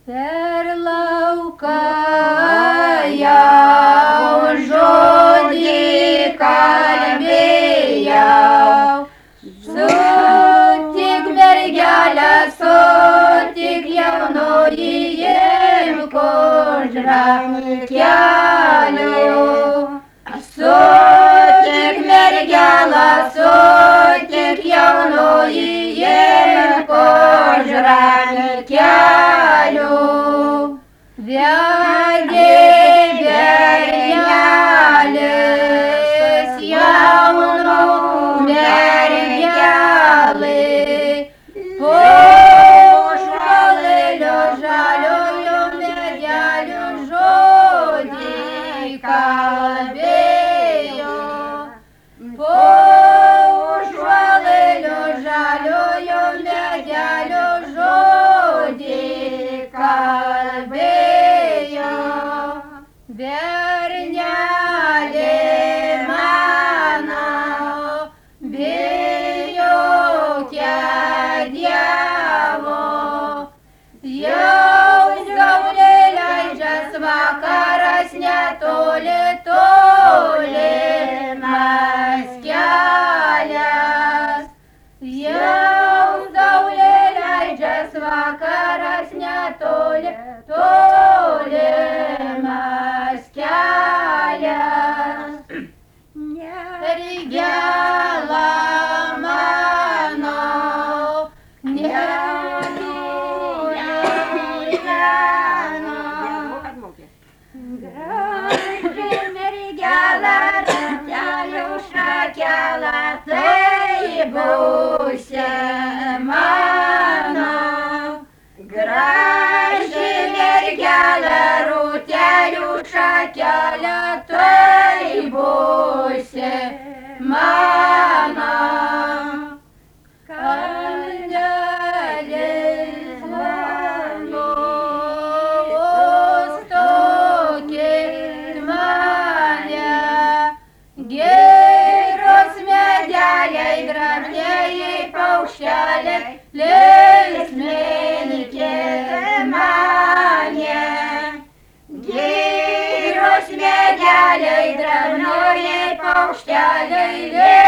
Per lauką jau žodį kalbėjau, sutik mergelę, sutik jaunoji imko žrakelių. Sutik mergelę, sutik jaunoji imko žrakelių. Vedė bernelis jaunų mergelį, po žalelio žaliojo medelių žodį kalbėjo. Po žalelio žaliojo medelio žodį kalbėjo. Bernelė mano, bijokia Dievo, jau saulė leidžias, vakaras netoli, tolimas kelias. Jau saulė leidžias, vakaras netoli, tolimas kelias. Mergelė mano, graži mergelė, ratelių šakelė, tai būsi mano. Graži mergelė, ratelių šakelė, tai būsi mano. Kandelis mano, stokit mane, geros medeliai, gražieji paukšteliai, linksminkit mane. Geros medeliai, gražieji paukšteliai,